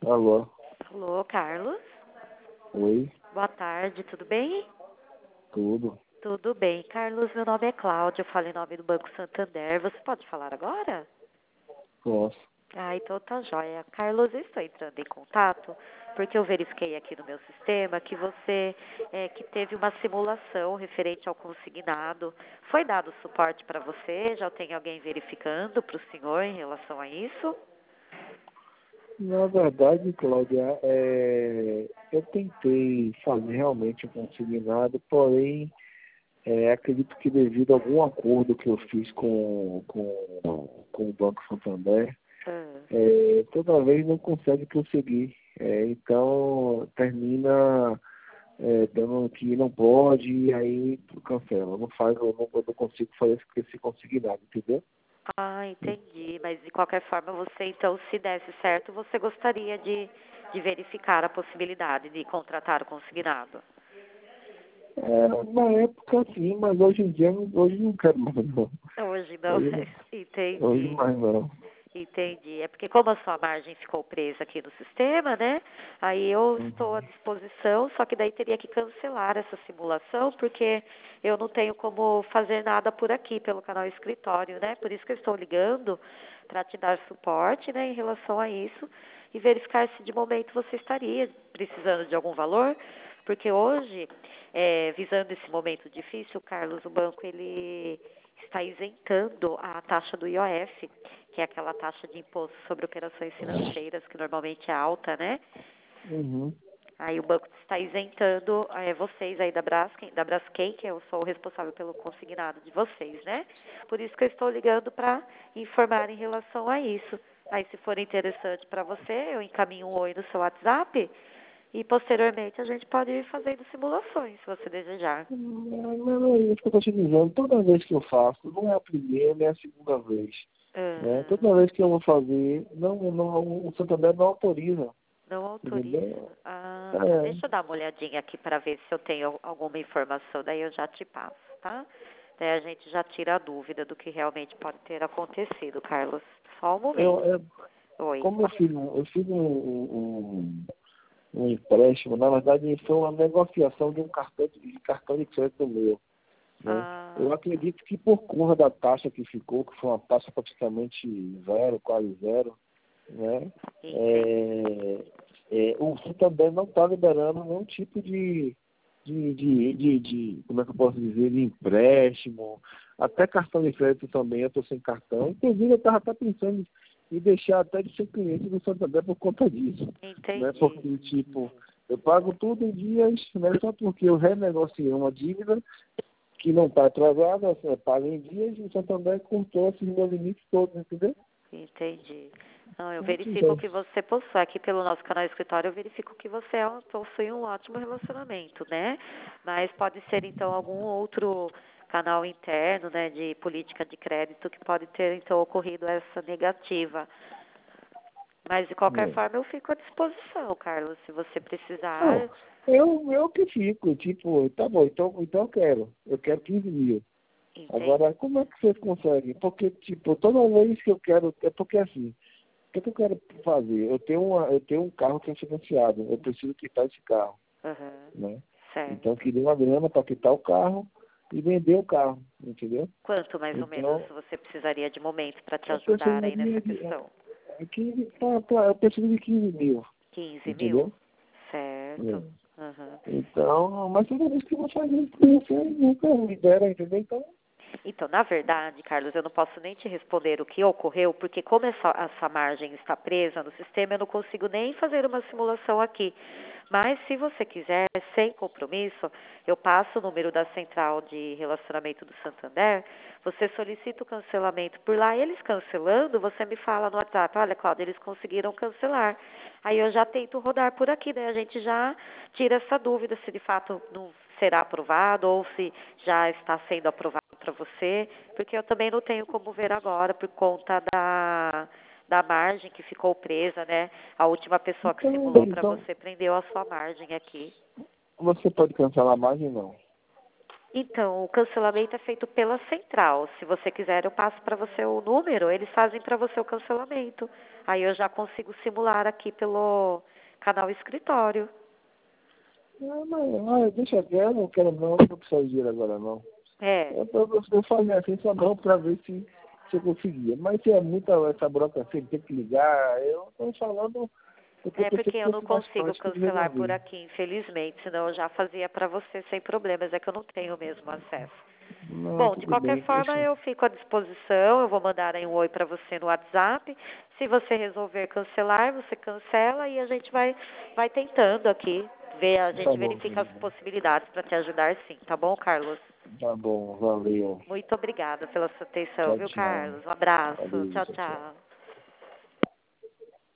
Alô? Alô, Carlos? Oi? Boa tarde, tudo bem? Tudo? Tudo bem. Carlos, meu nome é Cláudia, eu falo em nome do Banco Santander. Você pode falar agora? Posso? Então tá joia. Carlos, eu estou entrando em contato porque eu verifiquei aqui no meu sistema que você que teve uma simulação referente ao consignado. Foi dado suporte para você? Já tem alguém verificando para o senhor em relação a isso? Na verdade, Cláudia, eu tentei fazer realmente o consignado, porém, acredito que devido a algum acordo que eu fiz com o Banco Santander, Ah. toda vez não consegue prosseguir. Então, termina dando que não pode e aí cancela. Não faz, eu não consigo fazer esse consignado, entendeu? Entendi. Mas de qualquer forma, você então, se desse certo, você gostaria de verificar a possibilidade de contratar o consignado? Na época sim, mas hoje em dia hoje não quero mais não. Hoje não, Hoje, hoje entendi. mais não. Entendi. É porque como a sua margem ficou presa aqui no sistema, né? Aí eu estou à Uhum. disposição, só que daí teria que cancelar essa simulação, porque eu não tenho como fazer nada por aqui, pelo canal escritório, né? Por isso que eu estou ligando para te dar suporte, né, em relação a isso e verificar se de momento você estaria precisando de algum valor, porque hoje, visando esse momento difícil, Carlos, o banco ele está isentando a taxa do IOF, que é aquela taxa de imposto sobre operações financeiras, que normalmente é alta, né? Uhum. Aí o banco está isentando vocês aí da Braskem, que eu sou o responsável pelo consignado de vocês, né? Por isso que eu estou ligando para informar em relação a isso. Aí, se for interessante para você, eu encaminho um oi no seu WhatsApp e, posteriormente, a gente pode ir fazendo simulações, se você desejar. Não, é isso que eu estou te dizendo. Toda vez que eu faço, não é a primeira nem a segunda vez. Né? Aham. Toda vez que eu vou fazer, o Santander não autoriza. Não autoriza. Entendeu? Tá. É, Deixa eu dar uma olhadinha aqui para ver se eu tenho alguma informação, daí eu já te passo, tá? Daí a gente já tira a dúvida do que realmente pode ter acontecido, Carlos. Só um momento. eu, Oi. como eu fiz um empréstimo, na verdade foi uma negociação de um cartão de crédito meu. Né? Eu Tá. acredito que por conta da taxa que ficou, que foi uma taxa praticamente zero, quase zero, né? Entendi. O Santander não está liberando nenhum tipo como é que eu posso dizer, de empréstimo, até cartão de crédito também, eu estou sem cartão. Inclusive eu estava até pensando em deixar até de ser cliente do Santander por conta disso. Né? Entendi. Porque, tipo, eu pago tudo em dias, né? Só porque eu renegociei uma dívida que não está atrasada, você paga em dias e o Santander cortou esses meus limites todos, entendeu? Entendi. Não, eu Muito verifico bem. que você possui. Aqui pelo nosso canal escritório, eu verifico que você possui um ótimo relacionamento, né? Mas pode ser, então, algum outro canal interno, né, de política de crédito que pode ter, então, ocorrido essa negativa. Mas, de qualquer É. forma, eu fico à disposição, Carlos, se você Não, precisar. eu que fico, tipo, tá bom, então eu quero 15 mil. Entende? Agora, como é que vocês conseguem? Porque, tipo, toda vez que eu quero, é porque assim, o que eu quero fazer? Eu tenho um carro que é financiado, eu preciso quitar esse carro, Aham. né? Então, eu Certo. queria uma grana para quitar o carro e vender o carro, entendeu? Quanto, mais ou menos, Então, você precisaria de momento para te eu ajudar aí precisaria nessa de, questão? 15, eu preciso de 15 mil, 15 mil? entendeu? Certo. É. Aham. Então, mas toda vez que eu vou fazer isso, você nunca me dera, entendeu? Então, Então, na verdade, Carlos, eu não posso nem te responder o que ocorreu, porque como essa margem está presa no sistema, eu não consigo nem fazer uma simulação aqui. Mas, se você quiser, sem compromisso, eu passo o número da central de relacionamento do Santander, você solicita o cancelamento por lá, eles cancelando, você me fala no WhatsApp, olha, Cláudia, eles conseguiram cancelar. Aí eu já tento rodar por aqui, daí a gente já tira essa dúvida se de fato não será aprovado ou se já está sendo aprovado para você, porque eu também não tenho como ver agora por conta da margem que ficou presa, né? A última pessoa que simulou para então você prendeu a sua margem aqui. você pode cancelar mais ou não? Então, o cancelamento é feito pela central. Se você quiser, eu passo para você o número, eles fazem para você o cancelamento. Aí eu já consigo simular aqui pelo canal escritório. Mas deixa quieto, eu não quero não precisar de dinheiro agora não. É, Eu falei assim só não para ver se eu conseguia. Mas se é muita essa burocracia, tem que ligar, eu estou falando porque eu é pensei porque que eu não fosse mais consigo prático de cancelar por resolver. aqui, infelizmente, senão eu já fazia para você sem problemas, é que eu não tenho mesmo acesso. Não, Bom, de tudo qualquer bem, forma, deixa. eu fico à disposição. Eu vou mandar aí um oi para você no WhatsApp. Se você resolver cancelar, você cancela e a gente vai tentando aqui ver, a Tá gente bom, verifica as querida. possibilidades para te ajudar, sim, tá bom, Carlos? Tá bom, valeu. Muito obrigada pela sua atenção, Tchau, viu, tchau. Carlos? Um abraço. Valeu, Tchau, tchau, tchau. tchau.